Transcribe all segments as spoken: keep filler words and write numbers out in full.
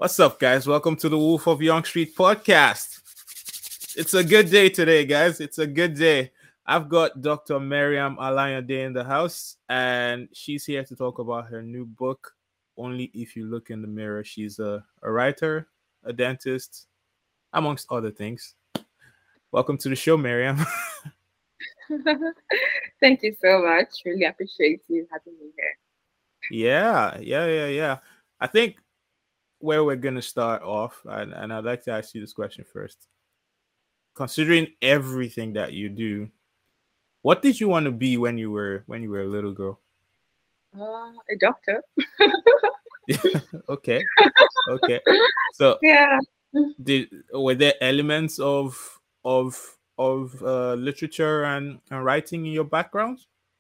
What's up, guys? Welcome to the Wolf of Young Street podcast. It's a good day today, guys. It's a good day. I've got Doctor Mariam Alayande in the house, and she's here to talk about her new book, Only If You Look in the Mirror. She's a, a writer, a dentist, amongst other things. Welcome to the show, Mariam. Thank you so much. Really appreciate you having me here. Yeah, yeah, yeah, yeah. I think where we're going to start off, and, and I'd like to ask you this question first. Considering everything that you do, what did you want to be when you were when you were a little girl? Uh, a doctor. okay, okay. So, yeah. did were there elements of of of uh, literature and, and writing in your background?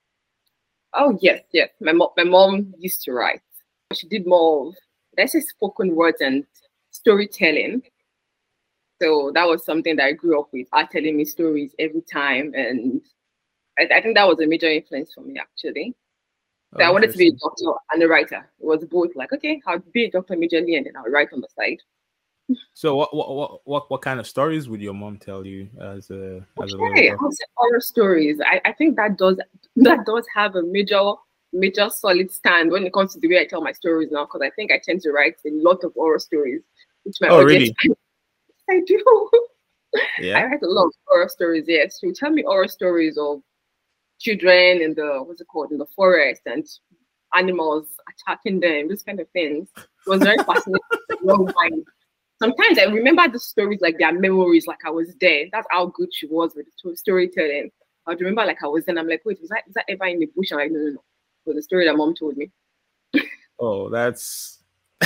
Oh yes, yes. My mom, my mom used to write. She did more of, let's say, spoken words and storytelling. So that was something that I grew up with, her telling me stories every time, and I, I think that was a major influence for me actually. So oh, I wanted to be a doctor and a writer. It was both. Like, okay, I'll be a doctor majorly, and then I'll write on the side. So what what what what kind of stories would your mom tell you as a as a okay, I'll say horror stories. I, I think that does that does have a major major solid stand when it comes to the way I tell my stories now, because I think I tend to write a lot of horror stories, which my oh audience really I do. Yeah, I write a lot of horror stories. Yes, she would tell me horror stories of children in the what's it called in the forest and animals attacking them, those kind of things. It was very fascinating. Sometimes I remember the stories like their memories, like I was there. That's how good she was with the storytelling. I would remember like I was there and I'm like, wait, was that, was that ever in the bush? I'm like, no, no, no. It was the story that mom told me. Oh, that's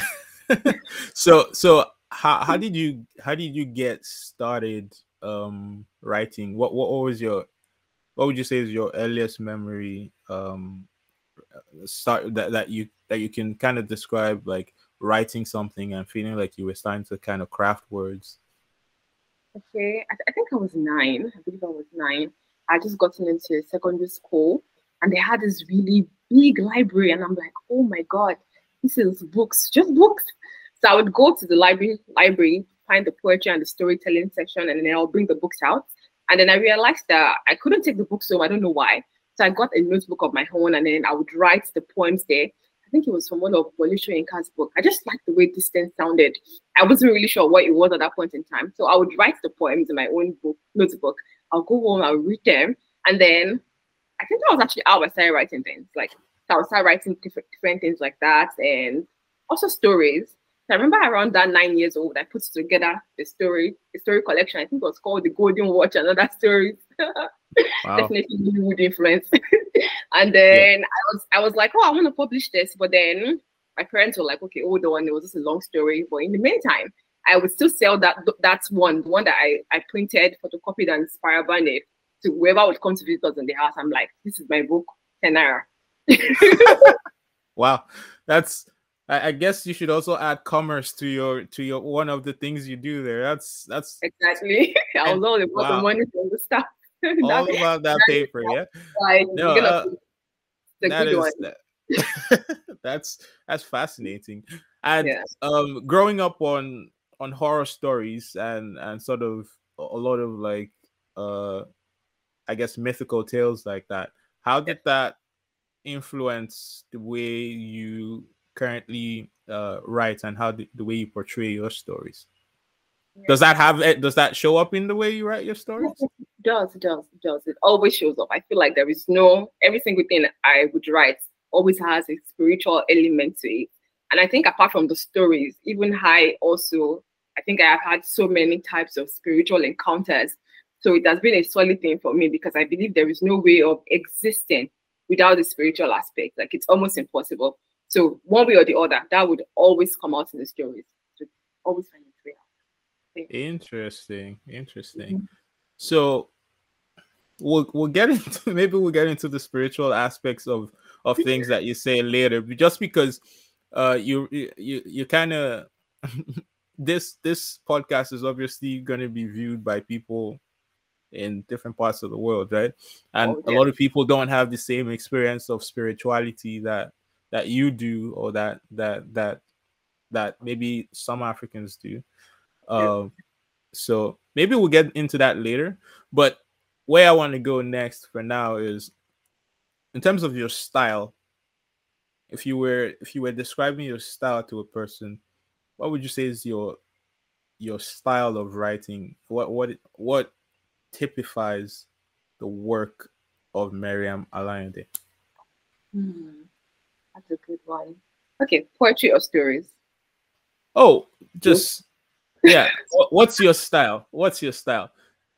so so how how did you how did you get started um writing? What what was your what would you say is your earliest memory um start that, that you that you can kind of describe like writing something and feeling like you were starting to kind of craft words? Okay, I, th- I think I was nine. I believe I was nine. I just gotten into secondary school and they had this really big library, and I'm like, oh my god, this is books, just books. So I would go to the library, library, find the poetry and the storytelling section, and then I'll bring the books out. And then I realized that I couldn't take the books home. I don't know why. So I got a notebook of my own, and then I would write the poems there. I think it was from one of Bolisho Inka's book. I just liked the way this thing sounded. I wasn't really sure what it was at that point in time. So I would write the poems in my own book, notebook. I'll go home, I'll read them. And then I think that was actually how I started writing things. Like, so I would start writing different, different things like that. And also stories. So I remember around that nine years old, I put together a story, a story collection. I think it was called The Golden Watch and other stories. Wow. Definitely Hollywood influence. And then yeah. I was I was like, oh, I want to publish this. But then my parents were like, okay, hold on, it was just a long story. But in the meantime, I would still sell that that's one, the one that I, I printed, photocopied, and spiral banded to whoever would come to visit us in the house. I'm like, this is my book, ten naira. Wow. That's I guess you should also add commerce to your to your one of the things you do there. That's that's exactly. I was all about wow. the money from the stuff. all that, about that paper, yeah. Like, no, uh, that is that, that's that's fascinating. And yeah. um, growing up on on horror stories and and sort of a lot of like uh, I guess mythical tales like that. How did that influence the way you currently uh, write and how the, the way you portray your stories? Yeah. Does that have it? Does that show up in the way you write your stories? It does, it does, it does. It always shows up. I feel like there is no every single thing I would write always has a spiritual element to it. And I think apart from the stories, even I also I think I have had so many types of spiritual encounters. So it has been a solid thing for me because I believe there is no way of existing without the spiritual aspect. Like it's almost impossible. So one way or the other, that would always come out in the stories. So always find its way out. Interesting, interesting. Mm-hmm. So we'll we'll get into maybe we'll get into the spiritual aspects of of things that you say later. Just because uh you you you kind of this this podcast is obviously going to be viewed by people in different parts of the world, right? And oh, yeah. a lot of people don't have the same experience of spirituality that that you do or that that that that maybe some Africans do. Um, so maybe we'll get into that later. But where I want to go next for now is in terms of your style. If you were if you were describing your style to a person, what would you say is your your style of writing? What what what typifies the work of Mariam Alayande? Hmm, that's a good one. Okay, poetry or stories? Oh, just yeah. What's your style? What's your style?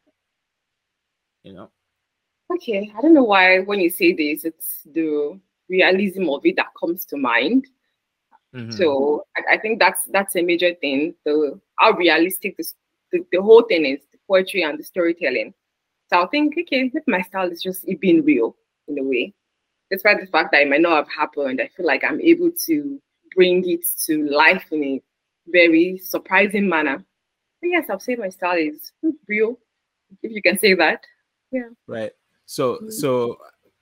You know. Okay, I don't know why when you say this, it's the realism of it that comes to mind. Mm-hmm. So I, I think that's that's a major thing. The how realistic this, the, the whole thing is, the poetry and the storytelling. So I think, okay, my style is just it being real in a way. Despite the fact that it might not have happened, I feel like I'm able to bring it to life in a very surprising manner. But yes, I'll say my style is real, if you can say that. Yeah. Right. So, mm-hmm. so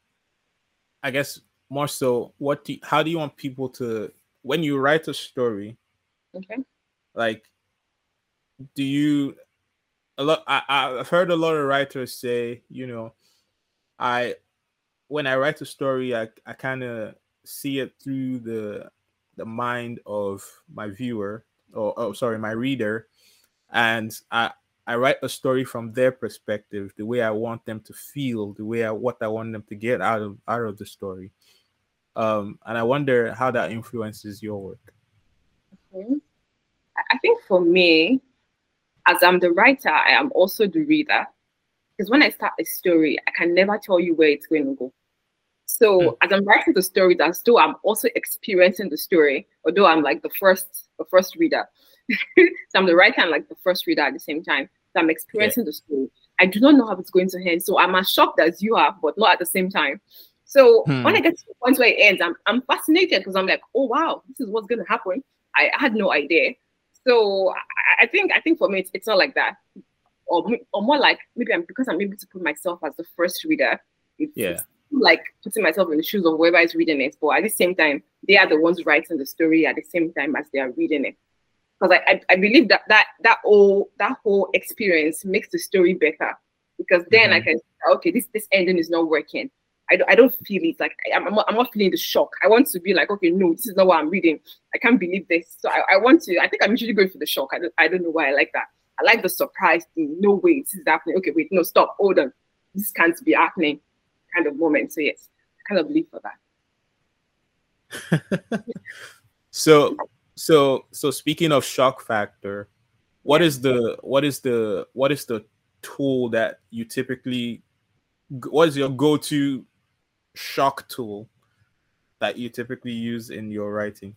I guess more so, what do you, how do you want people to, when you write a story, okay, like, do you, a lot, I, I've heard a lot of writers say, you know, I, when I write a story, I, I kind of see it through the, the mind of my viewer, or, oh, sorry, my reader. And I, I write a story from their perspective, the way I want them to feel, the way I what I want them to get out of out of the story. Um, and I wonder how that influences your work. Mm-hmm. I think for me, as I'm the writer, I am also the reader. Because when I start a story, I can never tell you where it's going to go. So mm. as I'm writing the story, that's though I'm also experiencing the story, although I'm like the first, the first reader. So I'm the writer and like the first reader at the same time. So I'm experiencing yeah. the story. I do not know how it's going to end. So I'm as shocked as you are, but not at the same time. So hmm. when I get to the point where it ends, I'm I'm fascinated because I'm like, oh wow, this is what's going to happen. I had no idea. So I, I think I think for me it's, it's not like that, or or more like maybe I'm because I'm able to put myself as the first reader. It's, yeah. It's like putting myself in the shoes of whoever is reading it, but at the same time, they are the ones writing the story at the same time as they are reading it. Because I, I, I believe that that that whole that whole experience makes the story better. Because then mm-hmm. I can say, okay, this this ending is not working. I don't, I don't feel it. Like I, I'm, not, I'm not feeling the shock. I want to be like, okay, no, this is not what I'm reading. I can't believe this. So I, I want to. I think I'm usually going for the shock. I don't, I don't know why I like that. I like the surprise thing. No way, this is happening. Okay, wait, no, stop, hold on. This can't be happening. Kind of moment. So yes, I kind of believe for that. so. So, so speaking of shock factor, what yeah. is the what is the what is the tool that you typically? What is your go-to shock tool that you typically use in your writing?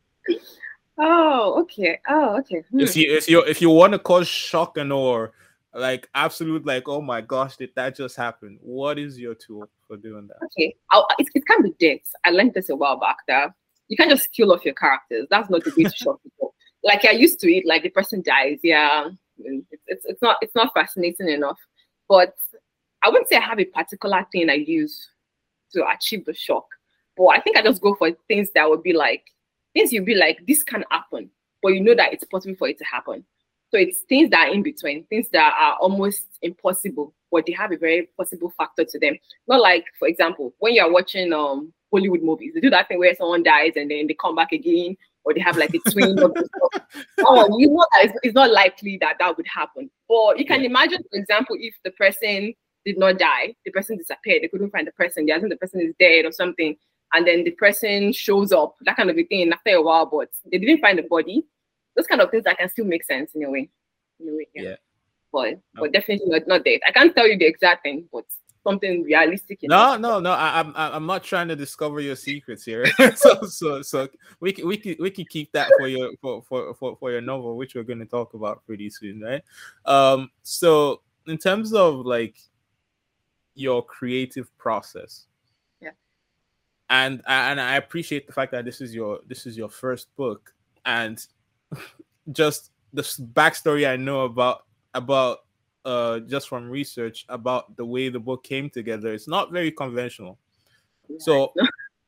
Oh, okay. Oh, okay. Hmm. If you if you if you want to cause shock and or like absolute like, oh my gosh, did that just happen? What is your tool for doing that? Okay, I'll, it it can be death. I learned this a while back. That you can't just kill off your characters. That's not the way to shock people. Like I used to it, like the person dies. Yeah, it's, it's it's not it's not fascinating enough. But I wouldn't say I have a particular thing I use to achieve the shock. But I think I just go for things that would be like things you'd be like, this can happen, but you know that it's possible for it to happen. So it's things that are in between, things that are almost impossible, but they have a very possible factor to them. Not like, for example, when you're watching um. Hollywood movies, they do that thing where someone dies and then they come back again, or they have like a twin. Of oh, you know that it's, it's not likely that that would happen. Or you can yeah. imagine, for example, if the person did not die, the person disappeared, they couldn't find the person, they assume the person is dead or something, and then the person shows up, that kind of a thing after a while, but they didn't find the body. Those kind of things that can still make sense in a way. In a way, yeah. yeah. But, but okay. definitely not, not dead. I can't tell you the exact thing, but something realistic. No, no, no. I, I'm I'm not trying to discover your secrets here. so so so we can we can we can keep that for your for for for, for your novel, which we're going to talk about pretty soon, right? Um. So in terms of like your creative process, yeah, and and I appreciate the fact that this is your this is your first book, and just the backstory I know about about. Uh, just from research about the way the book came together, it's not very conventional. Yeah. So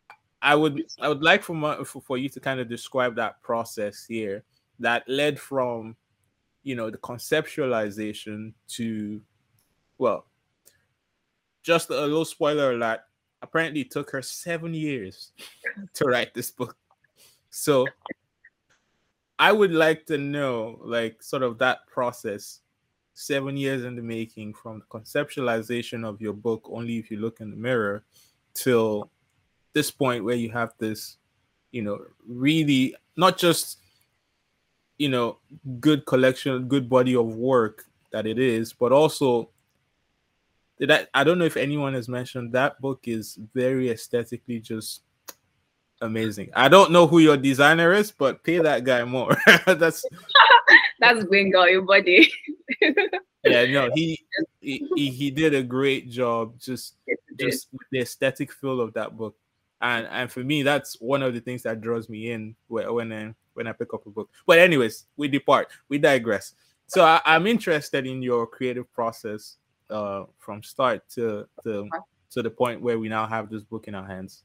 I would I would like for, my, for for you to kind of describe that process here that led from, you know, the conceptualization to, well, just a little spoiler alert. Apparently, it took her seven years to write this book. So, I would like to know, like, sort of that process, seven years in the making, from the conceptualization of your book, Only If You Look in the Mirror, till this point where you have this, you know, really not just, you know, good collection, good body of work that it is, but also that I don't know if anyone has mentioned that book is very aesthetically just amazing. I don't know who your designer is, but pay that guy more. That's that's Gwenga, your buddy. Yeah, no, he, he he did a great job just just with the aesthetic feel of that book. And and for me, that's one of the things that draws me in when I, when I pick up a book. But anyways, we depart. We digress. So I, I'm interested in your creative process uh, from start to, to to the point where we now have this book in our hands.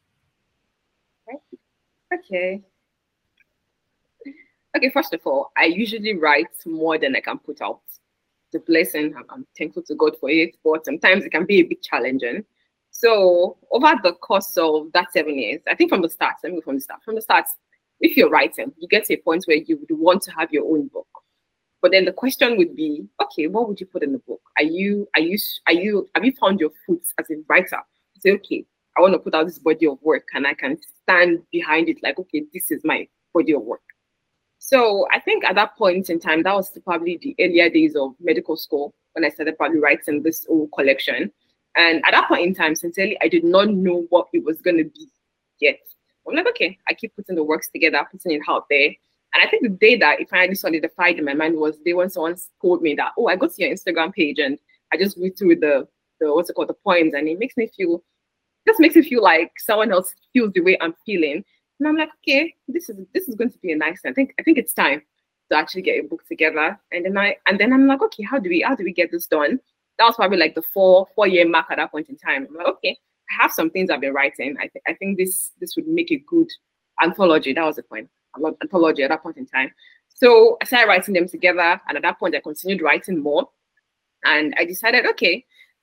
Okay. Okay, first of all, I usually write more than I can put out. It's a blessing. I'm, I'm thankful to God for it, but sometimes it can be a bit challenging. So over the course of that seven years, I think from the start, let me go from the start. From the start, if you're writing, you get to a point where you would want to have your own book. But then the question would be, okay, what would you put in the book? Are you, are you, are you, have you found your foot as a writer? You say, okay, I want to put out this body of work and I can stand behind it like, okay, this is my body of work. So I think at that point in time, that was probably the earlier days of medical school when I started probably writing this whole collection. And at that point in time, sincerely, I did not know what it was going to be yet. I'm like, okay, I keep putting the works together, putting it out there. And I think the day that it finally solidified in my mind was the day when someone told me that, oh, I go to your Instagram page and I just read through the, the what's it called, the poems, and it makes me feel, just makes me feel like someone else feels the way I'm feeling. And I'm like, okay, this is this is going to be a nice thing. I think I think it's time to actually get a book together. And then I and then I'm like, okay, how do we how do we get this done? That was probably like the four four year mark at that point in time. I'm like, okay, I have some things I've been writing. I think I think this this would make a good anthology. That was the point. I love anthology at that point in time. So I started writing them together, and at that point I continued writing more. And I decided, okay,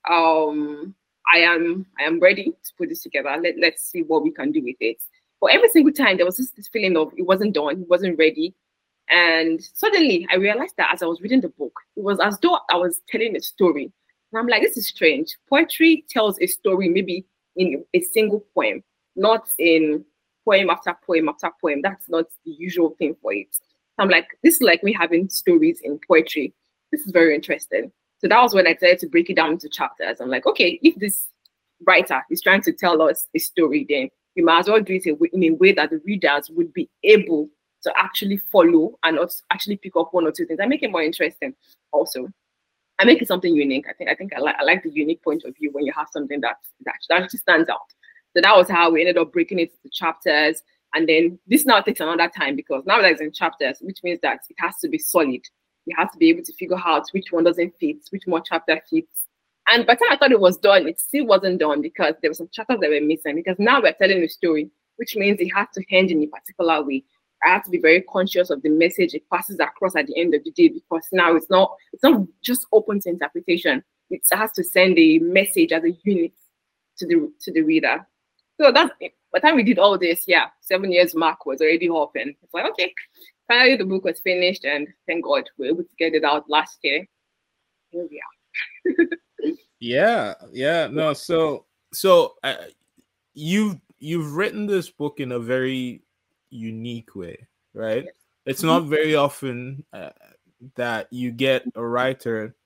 um, I am I am ready to put this together. Let, let's see what we can do with it. But every single time there was just this feeling of it wasn't done, it wasn't ready. And suddenly I realized that as I was reading the book, it was as though I was telling a story. And I'm like, this is strange. Poetry tells a story maybe in a single poem, not in poem after poem after poem. That's not the usual thing for it. So I'm like, this is like me having stories in poetry. This is very interesting. So that was when I decided to break it down into chapters. I'm like, okay, if this writer is trying to tell us a story, then we might as well do it in a way that the readers would be able to actually follow and actually pick up one or two things. I make it more interesting also. I make it something unique. I think I think I like I like the unique point of view when you have something that, that actually stands out. So that was how we ended up breaking it into chapters. And then this now takes another time because now that it's in chapters, which means that it has to be solid. You have to be able to figure out which one doesn't fit, which more chapter fits. And by the time I thought it was done, it still wasn't done because there were some chapters that were missing. Because now we're telling a story, which means it has to end in a particular way. I have to be very conscious of the message it passes across at the end of the day, because now it's not it's not just open to interpretation. It has to send a message as a unit to the to the reader. So that's by the time we did all this, yeah, seven years mark was already open. It's like, okay, finally the book was finished, and thank God we were able to get it out last year. Here we are. yeah, yeah, no, so so uh, you you've written this book in a very unique way, right? It's not very often uh, that you get a writer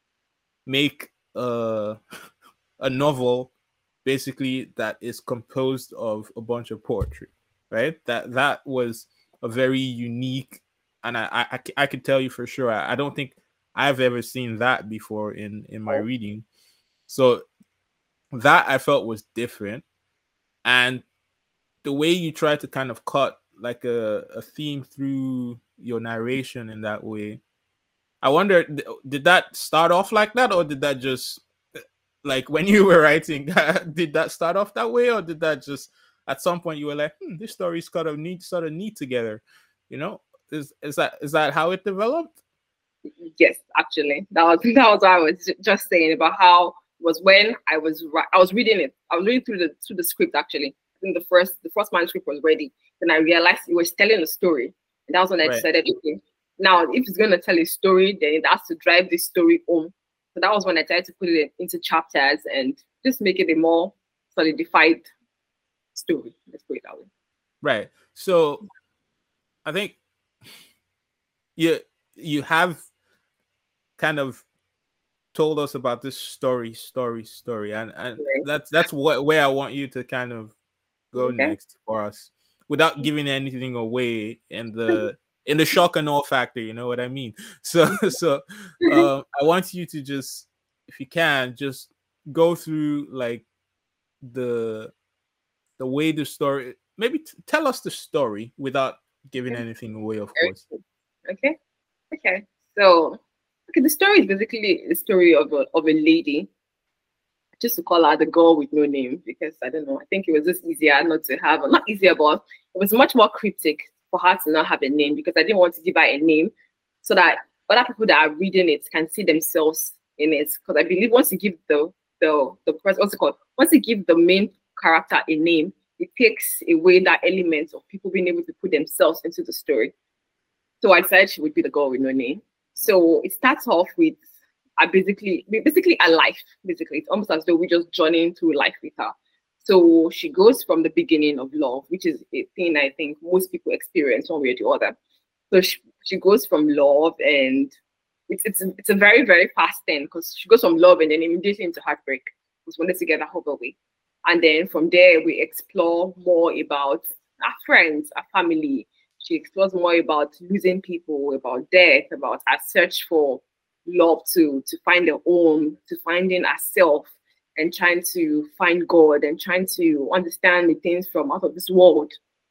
make a a novel basically that is composed of a bunch of poetry, right? That that was a very unique, and I I, I can tell you for sure, I, I don't think I've ever seen that before in in my reading. So that I felt was different, and the way you try to kind of cut like a, a theme through your narration in that way, I wonder, did that start off like that, or did that just, like when you were writing, did that start off that way, or did that just at some point you were like, hmm, this story is kind of neat, sort of neat together. You know, is is that is that how it developed? Yes, actually, that was that was what I was just saying about how was when I was I was reading it. I was reading through the through the script actually. I think the first the first manuscript was ready. Then I realized it was telling a story, and that was when I right. decided, okay, now if it's gonna tell a story, then it has to drive this story home. So that was when I tried to put it into chapters and just make it a more solidified story. Let's put it that way. Right. So I think you you have kind of told us about this story, story, story, and and okay. that's that's what where I want you to kind of go okay. next for us, without giving anything away in the in the shock and awe factor. You know what I mean? So so uh, I want you to just, if you can, just go through like the the way the story. Maybe t- tell us the story without giving anything away, of course. Okay. Okay. So. Okay, the story is basically the story of a of a lady. Just to call her the girl with no name, because I don't know. I think it was just easier not to have, not easier, but it was much more cryptic for her to not have a name, because I didn't want to give her a name so that other people that are reading it can see themselves in it. Because I believe once you give the the the person, what's it called? Once you give the main character a name, it takes away that element of people being able to put themselves into the story. So I decided she would be the girl with no name. So it starts off with a basically, basically a life. Basically, it's almost as though we're just journeying through life with her. So she goes from the beginning of love, which is a thing I think most people experience one way or the other. So she, she goes from love, and it's it's it's a very very fast thing, because she goes from love and then immediately into heartbreak. Because when they together, hope away, and then from there we explore more about our friends, our family. She explores more about losing people, about death, about our search for love, to, to find a home, to finding herself, and trying to find God, and trying to understand the things from out of this world.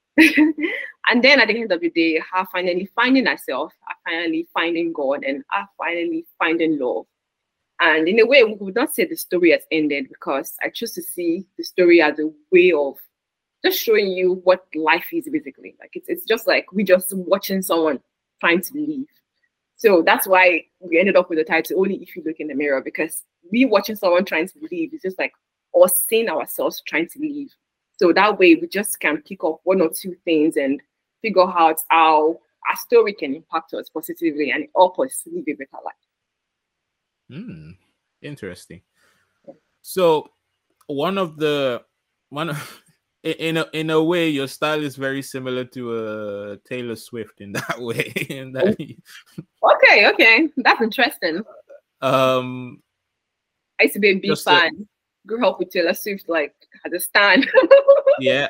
And then at the end of the day, her finally finding herself, her finally finding God, and her finally finding love. And in a way, we would not say the story has ended, because I choose to see the story as a way of just showing you what life is, basically. Like it's it's just like we just watching someone trying to leave. So that's why we ended up with the title Only If You Look in the Mirror, because we watching someone trying to leave is just like us seeing ourselves trying to leave. So that way we just can pick up one or two things and figure out how our story can impact us positively and help us live a better life. Hmm. Interesting. So one of the one of In a in a way, your style is very similar to uh, Taylor Swift in that way. in that okay, okay, that's interesting. Um, I used to be a big fan. A, Grew up with Taylor Swift, like as a stan. Yeah.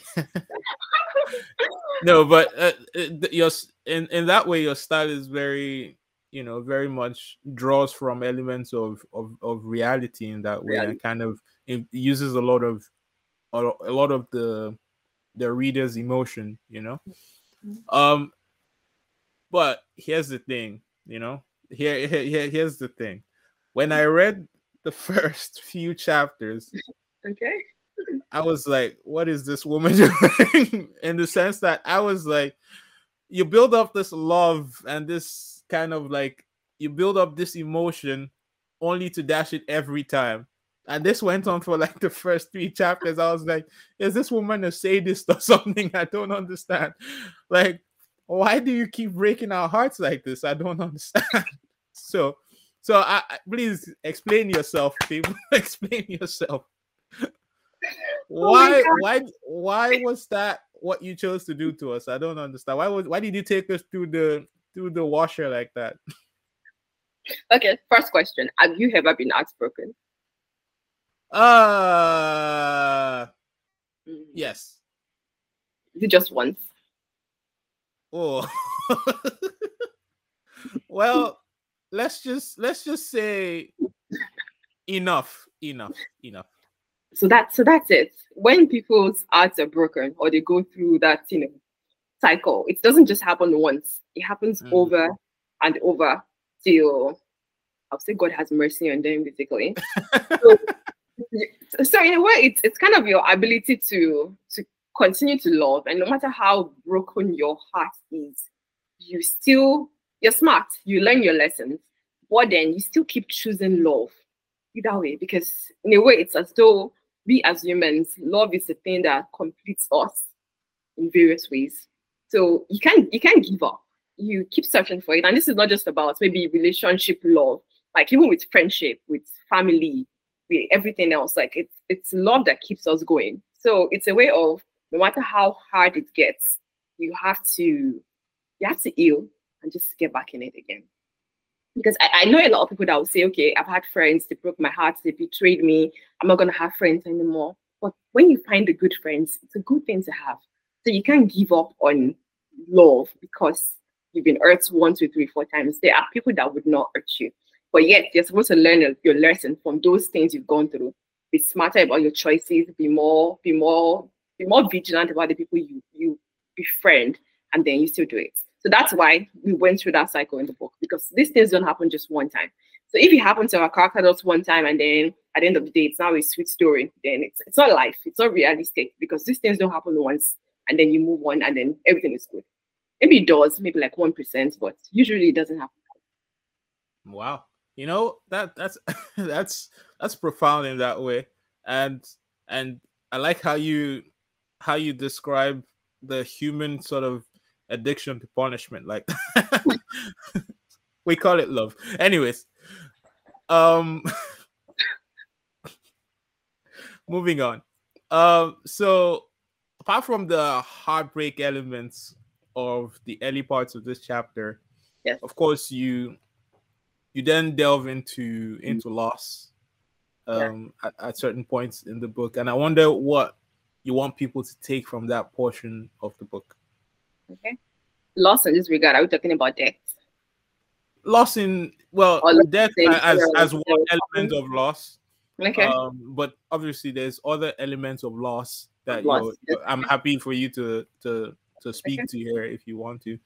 No, but uh, your in in that way, your style is very, you know, very much draws from elements of of, of reality in that way, reality. And kind of it uses a lot of. a lot of the the reader's emotion, you know. Um, but here's the thing, you know. Here, here, here's the thing. When I read the first few chapters, okay, I was like, "What is this woman doing?" In the sense that I was like, you build up this love and this kind of like you build up this emotion, only to dash it every time. And this went on for like the first three chapters. I was like, is this woman a sadist or something? I don't understand. Like, why do you keep breaking our hearts like this? I don't understand. So, so I, please explain yourself, people. Explain yourself. Why, oh why, why was that what you chose to do to us? I don't understand. Why was, why did you take us through the, through the washer like that? Okay, first question. Have you ever been heartbroken? Uh, mm. Yes. Is it just once? Oh. Well, let's just let's just say enough, enough, enough. So that so that's it. When people's hearts are broken or they go through that, you know, cycle, it doesn't just happen once. It happens mm. over and over till I'll say God has mercy on them, basically. so, so in a way, it's it's kind of your ability to to continue to love, and no matter how broken your heart is, you still, you're smart, you learn your lessons, but then you still keep choosing love either way, because in a way it's as though we as humans, love is the thing that completes us in various ways. So you can't you can't give up. You keep searching for it. And this is not just about maybe relationship love, like even with friendship, with family, with everything else. Like it's it's love that keeps us going. So it's a way of, no matter how hard it gets, you have to you have to heal and just get back in it again. Because I, I know a lot of people that will say, okay, I've had friends, they broke my heart, they betrayed me, I'm not gonna have friends anymore. But when you find the good friends, it's a good thing to have. So you can't give up on love because you've been hurt one, two, three, four times. There are people that would not hurt you. But yet you're supposed to learn your lesson from those things you've gone through. Be smarter about your choices, be more, be more, be more vigilant about the people you you befriend, and then you still do it. So that's why we went through that cycle in the book, because these things don't happen just one time. So if it happens to our character just one time and then at the end of the day it's now a sweet story, then it's it's not life, it's not realistic, because these things don't happen once and then you move on and then everything is good. Maybe it does, maybe like one percent, but usually it doesn't happen. Wow, you know that that's that's that's profound in that way, and and I like how you how you describe the human sort of addiction to punishment. Like we call it love. Anyways, um, moving on. Um, so apart from the heartbreak elements of the early parts of this chapter, yes, of course you you then delve into into loss um yeah. at, at certain points in the book, and I wonder what you want people to take from that portion of the book. Okay, loss in this regard, are we talking about death? Loss in well, or death as as one element of loss. Okay. Um, but obviously, there's other elements of loss that of loss. You're, you're, I'm happy for you to to to speak okay. to here if you want to.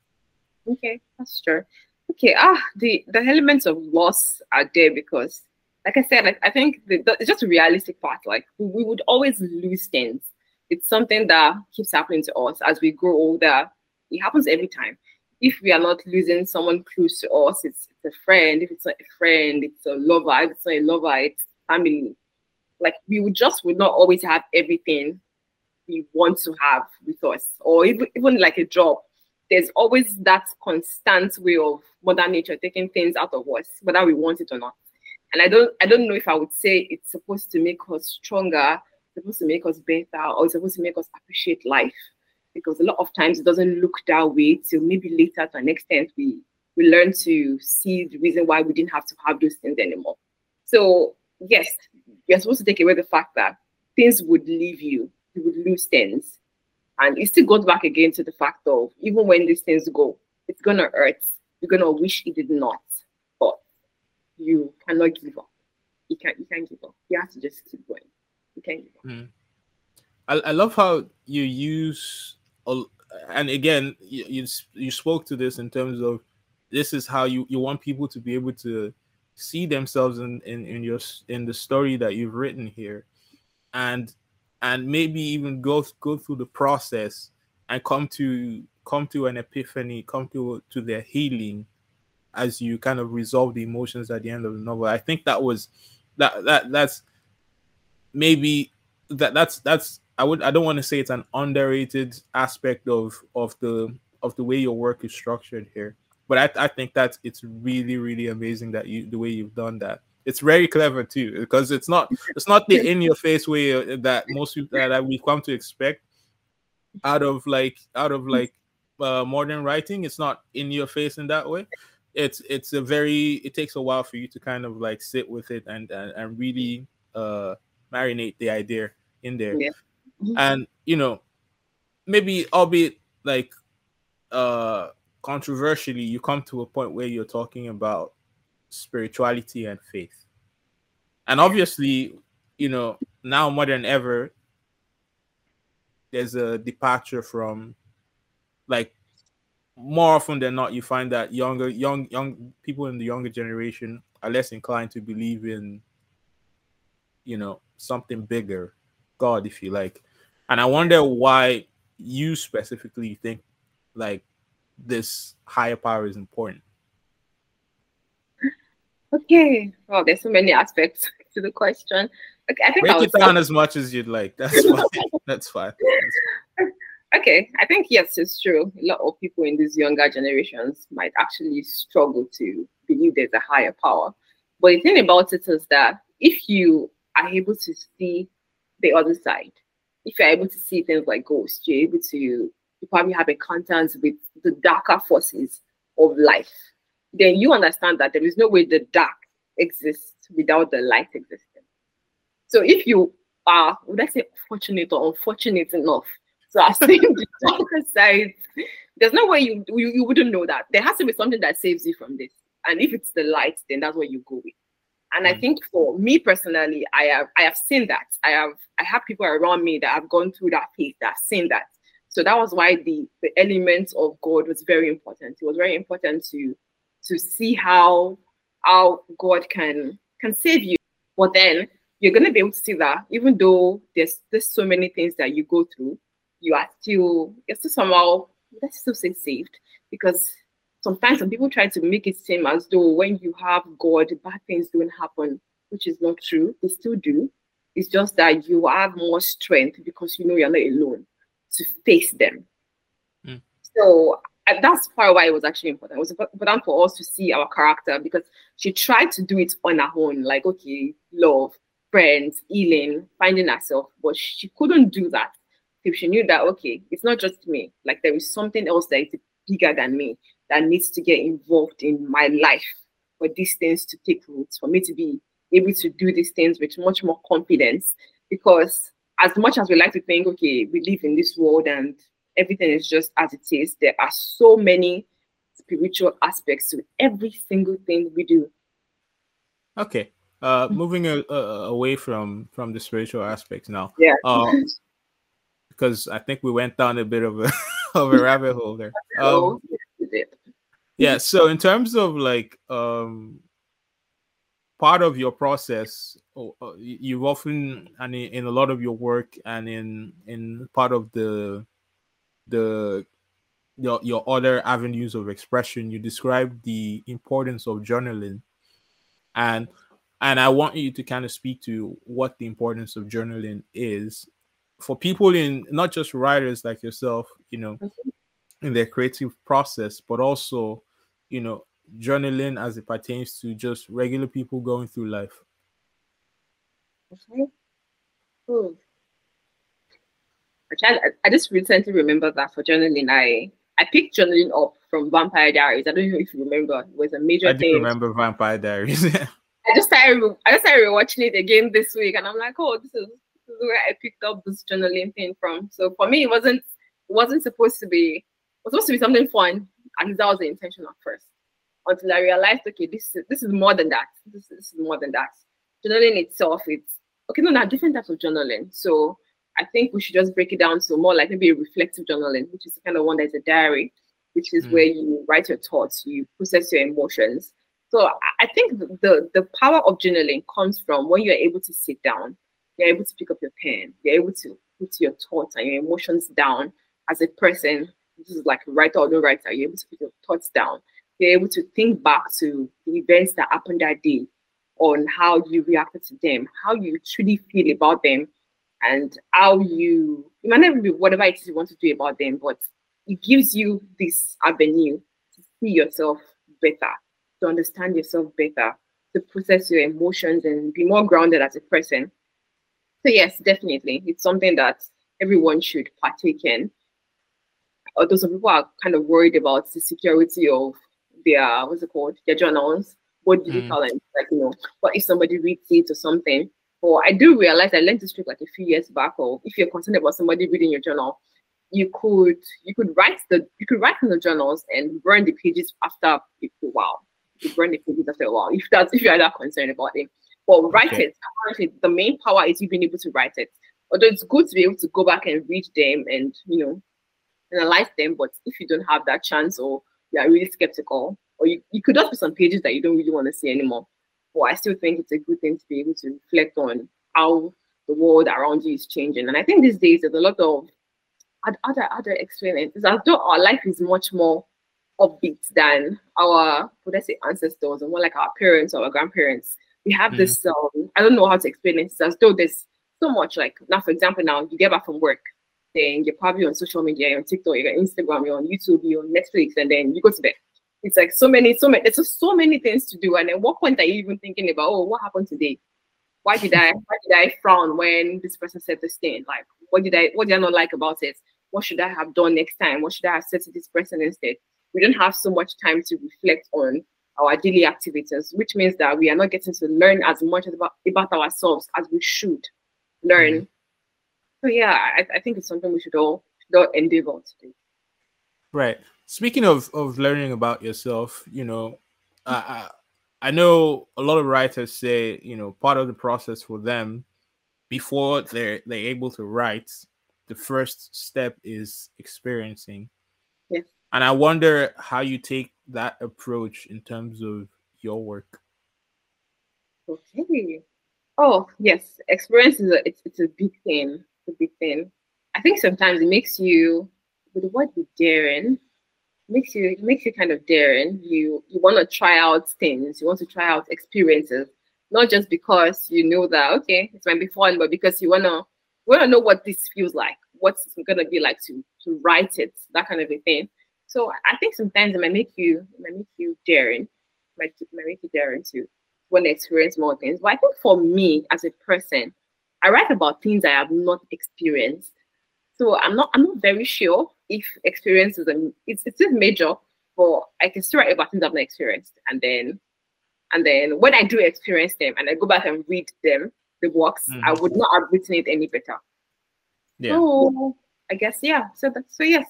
Okay, that's true. Okay, ah, the the elements of loss are there because, like I said, like, I think the, the, it's just a realistic part. Like we, we would always lose things. It's something that keeps happening to us as we grow older. It happens every time. If we are not losing someone close to us, it's, it's a friend. If it's not a friend, it's a lover. If it's not a lover, it's family. Like we would just would not always have everything we want to have with us, or even, even like a job. There's always that constant way of Mother Nature taking things out of us, whether we want it or not. And I don't I don't know if I would say it's supposed to make us stronger, it's supposed to make us better, or it's supposed to make us appreciate life. Because a lot of times it doesn't look that way till maybe later to an extent we we learn to see the reason why we didn't have to have those things anymore. So yes, you're supposed to take away the fact that things would leave you, you would lose things. And it still goes back again to the fact of even when these things go, it's gonna hurt. You're gonna wish it did not, but you cannot give up. You can't. You can't give up. You have to just keep going. You can't give up. Mm. I, I love how you use, and again, you, you you spoke to this in terms of this is how you, you want people to be able to see themselves in, in in your in the story that you've written here, and. and maybe even go go through the process and come to come to an epiphany, come to to their healing as you kind of resolve the emotions at the end of the novel. I think that was that that that's maybe that that's that's I would I don't want to say it's an underrated aspect of of the of the way your work is structured here, but I I think that it's really really amazing that you the way you've done that. It's very clever too, because it's not it's not the in-your-face way that most people that we've come to expect out of like out of like uh, modern writing. It's not in your face in that way. It's it's a very it takes a while for you to kind of like sit with it and and, and really uh, marinate the idea in there. Yeah. And you know, maybe albeit like uh, controversially, you come to a point where you're talking about spirituality and faith, and obviously, you know, now more than ever there's a departure from, like, more often than not you find that younger young young people in the younger generation are less inclined to believe in, you know, something bigger, God if you like, And I wonder why you specifically think like this higher power is important. Okay. Well, there's so many aspects to the question. Okay, I think break I it down say... as much as you'd like. That's fine. That's fine. That's fine. Okay, I think yes, it's true. A lot of people in these younger generations might actually struggle to believe there's a higher power. But the thing about it is that if you are able to see the other side, if you're able to see things like ghosts, you're able to, you probably have encounters with the darker forces of life, then you understand that there is no way the dark exists without the light existing. So if you are, would I say fortunate or unfortunate enough to have seen the darker side, there's no way you, you you wouldn't know that. There has to be something that saves you from this. And if it's the light, then that's what you go with. And mm-hmm. I think for me personally, I have I have seen that. I have I have people around me that have gone through that phase, that have seen that. So that was why the, the element of God was very important. It was very important to to see how how God can can save you. But then you're gonna be able to see that even though there's there's so many things that you go through, you are still you're still somehow, let's still say, saved. Because sometimes some people try to make it seem as though when you have God, bad things don't happen, which is not true. They still do. It's just that you have more strength because you know you're not alone to face them. Mm. So uh, that's part of why it was actually important. It was important for us to see our character because she tried to do it on her own, like, okay, love, friends, healing, finding herself, but she couldn't do that if she knew that, okay, it's not just me. Like there is something else that is bigger than me that needs to get involved in my life for these things to take root, for me to be able to do these things with much more confidence. Because as much as we like to think, okay, we live in this world and everything is just as it is, there are so many spiritual aspects to every single thing we do. Okay. Uh, moving a, uh, away from from the spiritual aspects now. Yeah. Uh, because I think we went down a bit of a of a rabbit hole there. Um, yeah. So in terms of like um, part of your process, uh, you've often and in, in a lot of your work and in in part of the the your your other avenues of expression, you describe the importance of journaling, and and I want you to kind of speak to what the importance of journaling is for people in not just writers like yourself, you know, in their creative process, but also, you know, journaling as it pertains to just regular people going through life. Okay. Hmm. I, I just recently remember that for journaling, I I picked journaling up from Vampire Diaries. I don't know if you remember. It was a major I do thing. remember Vampire Diaries. I just started I just started watching it again this week, and I'm like, oh, this is, this is where I picked up this journaling thing from. So for me, it wasn't it wasn't supposed to be it was supposed to be something fun, and that was the intention at first. Until I realized, okay, this is this is more than that. This, this is more than that. Journaling itself, it's okay. No, there are different types of journaling. So I think we should just break it down to more like maybe a reflective journaling, which is the kind of one that's a diary, which is mm. where you write your thoughts, you process your emotions. So I think the, the power of journaling comes from when you're able to sit down, you're able to pick up your pen, you're able to put your thoughts and your emotions down as a person. This is like a writer or no writer, you're able to put your thoughts down. You're able to think back to the events that happened that day, on how you reacted to them, how you truly feel about them, and how you, it might not be whatever it is you want to do about them, but it gives you this avenue to see yourself better, to understand yourself better, to process your emotions and be more grounded as a person. So yes, definitely, it's something that everyone should partake in. Although some people are kind of worried about the security of their, what's it called, their journals. What do you mm. call them? Like, you know, what if somebody reads it or something? Or I do realize, I learned this trick like a few years back, or if you're concerned about somebody reading your journal, you could you could write the you could write in the journals and burn the pages after a while. You burn the pages after a while if that's if you're that concerned about it. But write okay. it. Apparently, the main power is you being able to write it. Although it's good to be able to go back and read them and, you know, analyze them, but if you don't have that chance or you are really skeptical, or you, you could just be some pages that you don't really want to see anymore. But I still think it's a good thing to be able to reflect on how the world around you is changing. And I think these days there's a lot of other other experiences. As though our life is much more upbeat than our, would I say, ancestors, or more like our parents or our grandparents. We have mm-hmm. this, um, I don't know how to explain it. It's as though there's so much, like, now, for example, now you get back from work, then you're probably on social media, you're on TikTok, you're on Instagram, you're on YouTube, you're on Netflix, and then you go to bed. It's like so many, so many, there's just so many things to do. And then what point are you even thinking about, oh, what happened today? Why did I, why did I frown when this person said this thing? Like, what did I, what did I not like about it? What should I have done next time? What should I have said to this person instead? We don't have so much time to reflect on our daily activities, which means that we are not getting to learn as much about, about ourselves as we should learn. Mm-hmm. So yeah, I, I think it's something we should all, should all endeavor to do. Right. Speaking of, of learning about yourself, you know, I, I know a lot of writers say, you know, part of the process for them before they're, they're able to write, the first step is experiencing. Yes. And I wonder how you take that approach in terms of your work. Okay. Oh, yes. Experience is a, it's, it's a big thing. It's a big thing. I think sometimes it makes you, with the word be daring, makes you, it makes you kind of daring. You, you want to try out things. You want to try out experiences, not just because you know that, okay, it might be fun, but because you want to, want to know what this feels like, what's it going to be like to, to write it, that kind of a thing. So I think sometimes it might make you, it might make you daring, it might, it might make you daring to want to experience more things. But I think for me as a person, I write about things I have not experienced. So I'm not, I'm not very sure if experience is a, it's, it's major, but I can still write about things I've not experienced. And then, and then when I do experience them and I go back and read them, the works, mm-hmm. I would not have written it any better. Yeah. So I guess, yeah. So that's, so yes.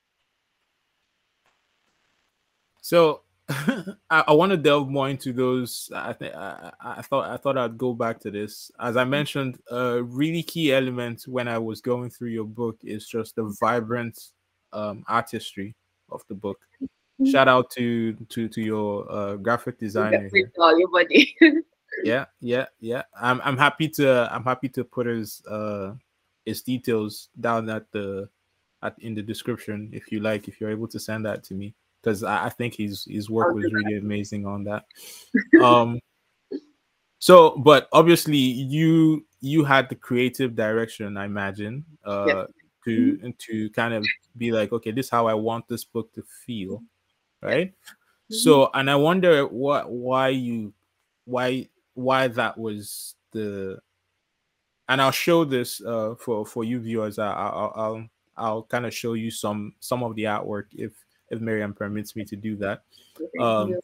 So I, I want to delve more into those. I think I, I thought I thought I'd go back to this. As I mentioned, a really key element when I was going through your book is just the vibrant um, artistry of the book. Mm-hmm. Shout out to to to your uh, graphic designer here. Your body. yeah, yeah, yeah. I'm I'm happy to I'm happy to put his uh his details down at the at in the description if you like, if you're able to send that to me. Because I, I think his his work was really amazing on that. Um, so, but obviously you you had the creative direction, I imagine, uh, yes. to mm-hmm. to kind of be like, okay, this is how I want this book to feel, right? Mm-hmm. So, and I wonder what why you why why that was the, and I'll show this uh, for for you viewers. I, I'll I'll I'll kind of show you some some of the artwork if. if Miriam permits me to do that. Um,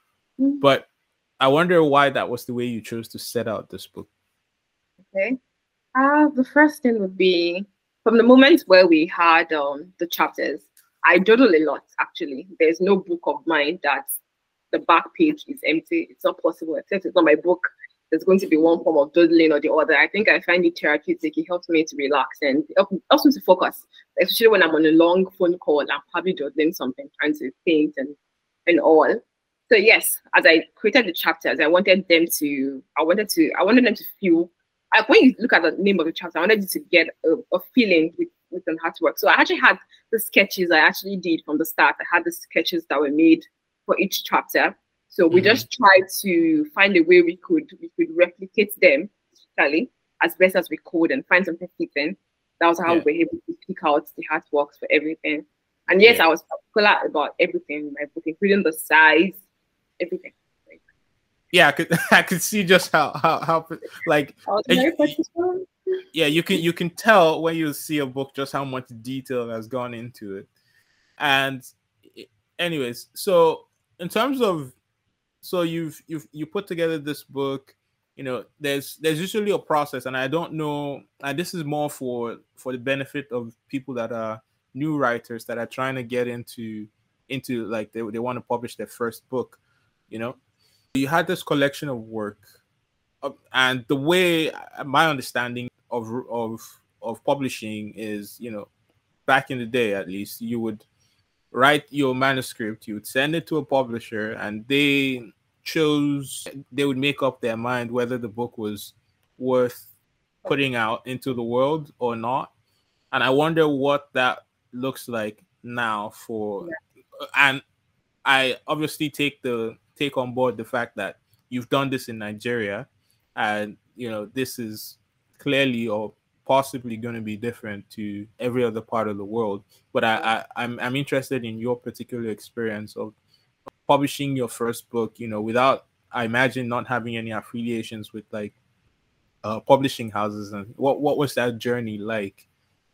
but I wonder why that was the way you chose to set out this book. Okay. Uh, the first thing would be, from the moment where we had um, the chapters, I doodle a lot, actually. There's no book of mine that the back page is empty. It's not possible, except it's not my book. There's going to be one form of doodling or the other. I think I find it therapeutic. It helps me to relax and it helps me to focus, especially when I'm on a long phone call. I'm probably doodling something, trying to think and and all. So yes, as I created the chapters, I wanted them to, I wanted to, I wanted them to feel. Like when you look at the name of the chapter, I wanted you to get a, a feeling with with an artwork. So I actually had the sketches I actually did from the start. I had the sketches that were made for each chapter. So we mm-hmm. just tried to find a way we could we could replicate them digitally as best as we could and find something fitting. That was how yeah. we were able to pick out the artworks for everything. And yes, yeah. I was particular about everything in my book, including the size, everything. Yeah, I could I could see just how how how like you, yeah, you can you can tell when you see a book just how much detail has gone into it. And anyways, so in terms of So you've you've you put together this book, you know, there's there's usually a process, and I don't know, and this is more for for the benefit of people that are new writers that are trying to get into into like they, they want to publish their first book, you know. You had this collection of work, and the way my understanding of of of publishing is, you know, back in the day at least, you would write your manuscript, you would send it to a publisher, and they chose, they would make up their mind whether the book was worth putting out into the world or not. And I wonder what that looks like now for, yeah. And I obviously take the take on board the fact that you've done this in Nigeria, and you know this is clearly or possibly going to be different to every other part of the world. But I, I I'm I'm interested in your particular experience of publishing your first book, you know, without, I imagine, not having any affiliations with like uh, publishing houses, and what what was that journey like?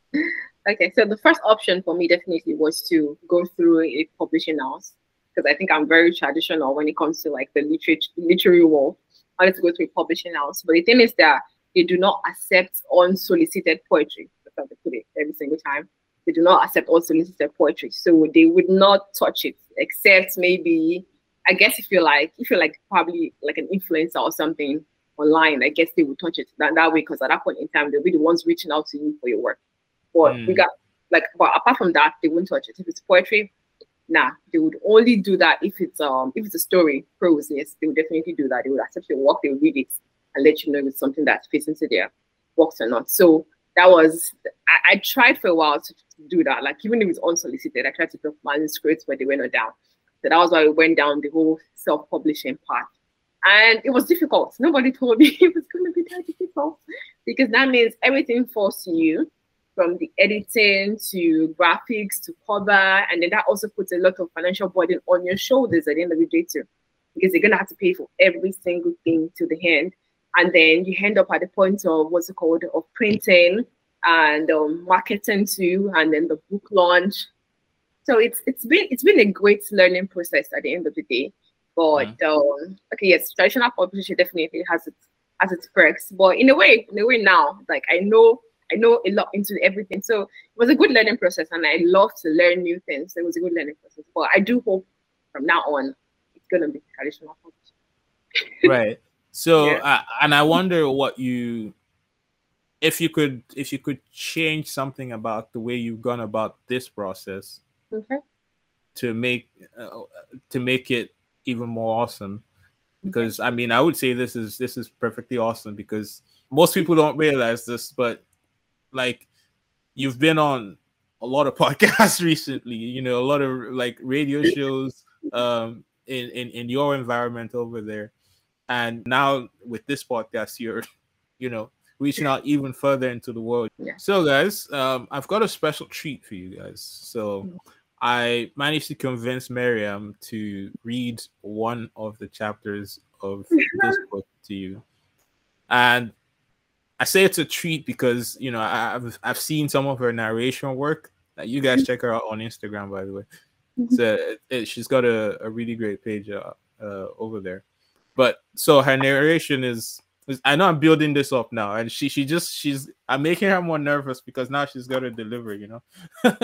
Okay, so the first option for me definitely was to go through a publishing house, because I think I'm very traditional when it comes to like the literary literary world. I wanted to go to a publishing house, but the thing is that they do not accept unsolicited poetry. That's how they put it every single time. They do not accept unsolicited poetry, so they would not touch it, except maybe, I guess, if you're like if you're like probably like an influencer or something online, I guess they would touch it that, that way, because at that point in time they'll be the ones reaching out to you for your work. But mm. we got like, but apart from that, they wouldn't touch it. If it's poetry, nah, they would only do that if it's um if it's a story, prose, yes, they would definitely do that. They would accept your work, they would read it and let you know if it's something that fits into their works or not. So that was, I, I tried for a while to, to do that. Like even if it's unsolicited, I tried to put manuscripts where they went down. So that was why we went down the whole self-publishing path. And it was difficult. Nobody told me it was going to be that difficult, because that means everything falls to you, from the editing to graphics to cover, and then that also puts a lot of financial burden on your shoulders at the end of the day too, because you're gonna have to pay for every single thing to the end, and then you end up at the point of what's it called of printing and um, marketing too, and then the book launch. So it's it's been it's been a great learning process at the end of the day. But mm. um, okay, yes, traditional publishing definitely has its has its perks, but in a way, in a way now, like I know. I know a lot into everything. So it was a good learning process, and I love to learn new things. So it was a good learning process. But I do hope from now on, it's going to be traditional publishing. Right. So, yeah. uh, and I wonder what you, if you could, if you could change something about the way you've gone about this process okay. to make, uh, to make it even more awesome. Because okay. I mean, I would say this is, this is perfectly awesome, because most people don't realize this, but like you've been on a lot of podcasts recently, you know, a lot of like radio shows um in, in in your environment over there, and now with this podcast you're, you know, reaching out even further into the world. Yeah. So guys, um I've got a special treat for you guys. So mm-hmm. I managed to convince Miriam to read one of the chapters of this book to you, and I say it's a treat because, you know, I've I've seen some of her narration work. Uh, you guys check her out on Instagram, by the way. So it, it, she's got a, a really great page uh, uh, over there. But so her narration is, is, I know I'm building this up now, and she she just she's I'm making her more nervous because now she's got to deliver, you know.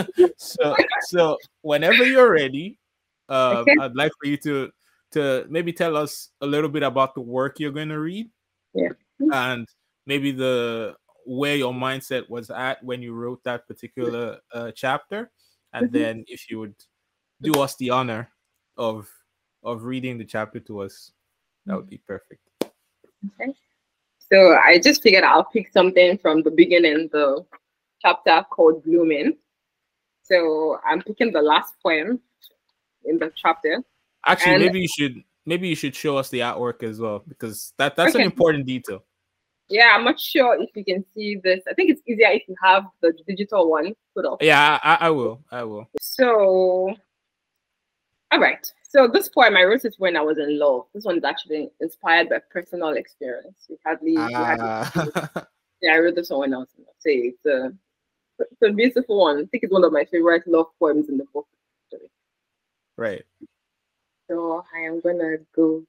so so whenever you're ready, um, okay. I'd like for you to to maybe tell us a little bit about the work you're going to read. Yeah. And maybe the where your mindset was at when you wrote that particular uh, chapter, and mm-hmm. then if you would do us the honor of of reading the chapter to us, that would be perfect. Okay. So I just figured I'll pick something from the beginning, the chapter called Blooming. So I'm picking the last poem in the chapter. Actually, and maybe you should maybe you should show us the artwork as well, because that that's okay. an important detail. Yeah, I'm not sure if you can see this. I think it's easier if you have the digital one put up. Yeah, I, I will. I will. So, all right. So this poem, I wrote it when I was in love. This one is actually inspired by personal experience. We hardly, ah. we hardly yeah, I wrote this one when I was in love. So it's a, it's a beautiful one. I think it's one of my favorite love poems in the book. Actually. Right. So I am gonna go.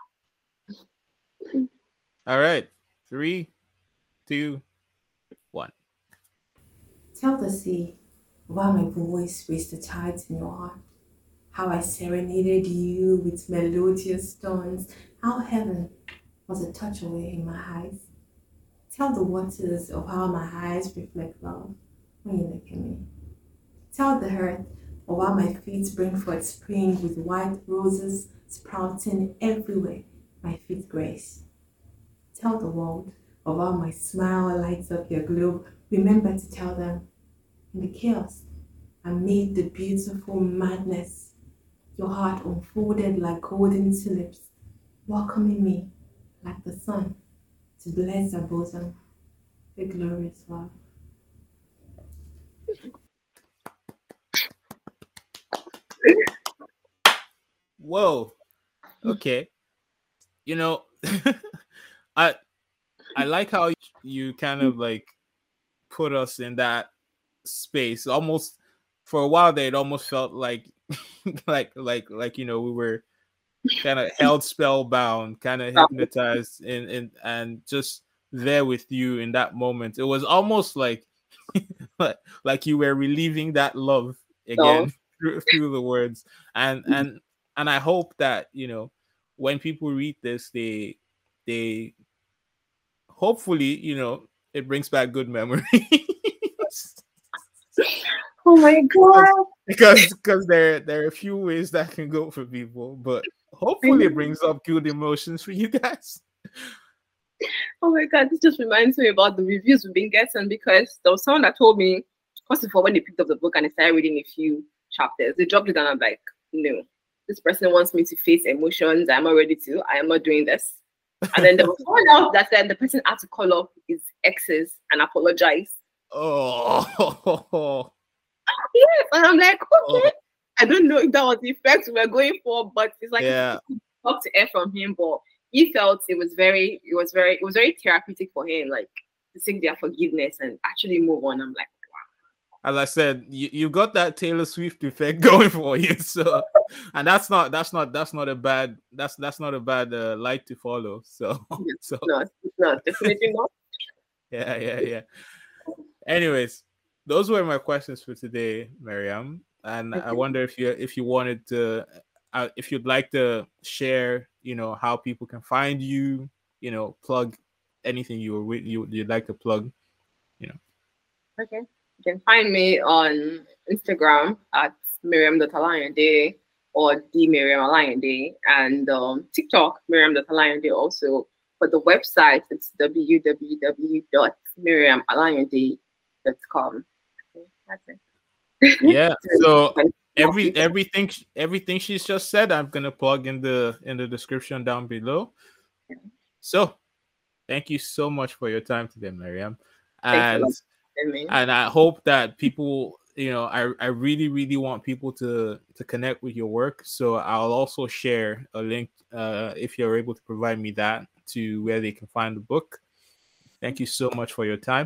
All right. Three, two, one. Tell the sea why my voice raised the tides in your heart, how I serenaded you with melodious tones, how heaven was a touch away in my eyes. Tell the waters of how my eyes reflect love when you look at me. Tell the earth of how my feet bring forth spring with white roses sprouting everywhere my feet grace. Tell the world of how my smile lights up your globe, remember to tell them, in the chaos, amid the beautiful madness, your heart unfolded like golden tulips, welcoming me like the sun to bless her bosom, the glorious love. Whoa. Okay. You know, I I like how you kind of like put us in that space. Almost for a while there, it almost felt like like like like you know, we were kind of held spellbound, kind of hypnotized in in and just there with you in that moment. It was almost like like, like you were relieving that love again No. through, through the words. And and and I hope that, you know, when people read this, they they hopefully, you know, it brings back good memories. Oh my god. because because there there are a few ways that can go for people, but hopefully it brings up good emotions for you guys. Oh my god, this just reminds me about the reviews we've been getting, because there was someone that told me, first of all, when they picked up the book and they started reading a few chapters, they dropped it and I'm like, no, this person wants me to face emotions. I'm not ready to. I am not doing this. And then there was someone else that said the person had to call up his exes and apologize. Oh. Yes, and I'm like, okay. Oh. I don't know if that was the effect we were going for, but it's like, yeah, talk to air from him, but he felt it was very, it was very, it was very therapeutic for him, like to seek their forgiveness and actually move on. I'm like, wow. As I said, you, you got that Taylor Swift effect going for you. So, and that's not, that's not, that's not a bad, that's that's not a bad uh, light to follow. So, so no, it's not, definitely not. Yeah, yeah, yeah. Anyways, those were my questions for today, Miriam. And okay. I wonder if you if you wanted to, uh, if you'd like to share, you know, how people can find you, you know, plug anything you were you you'd like to plug, you know. Okay, you can find me on Instagram at Miriam.Alayande or the Miriam Alayande, and um, TikTok Miriam.Alayande also. For the website, it's w w w dot miriam alayande dot com. Okay, that's it. Yeah. So every everything everything she's just said, I'm gonna plug in the in the description down below. So thank you so much for your time today, Miriam. And and I hope that people, you know, I, I really, really want people to to connect with your work. So I'll also share a link uh, if you're able to provide me that, to where they can find the book. Thank you so much for your time.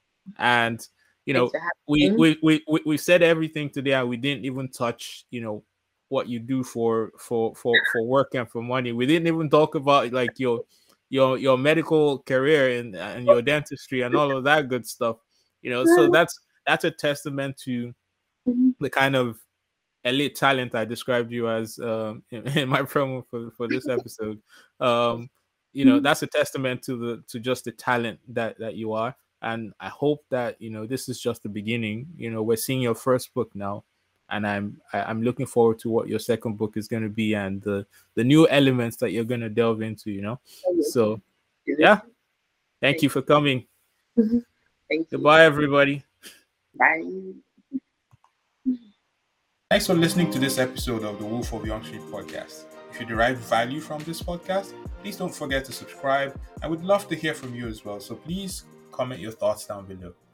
And you know, we we, we we we said everything today, and we didn't even touch, you know, what you do for for for for work and for money. We didn't even talk about like your your your medical career and and your dentistry and all of that good stuff. You know, so that's that's a testament to the kind of elite talent I described you as um, in, in my promo for, for this episode. Um, you know, that's a testament to the to just the talent that that you are. And I hope that, you know, this is just the beginning. You know, we're seeing your first book now, and I'm I, I'm looking forward to what your second book is going to be and the the new elements that you're going to delve into. You know, so yeah, thank you for coming. Thank you. Goodbye, everybody. Bye. Thanks for listening to this episode of the Wolf of Young Street podcast. If you derived value from this podcast, please don't forget to subscribe. I would love to hear from you as well. So please comment your thoughts down below.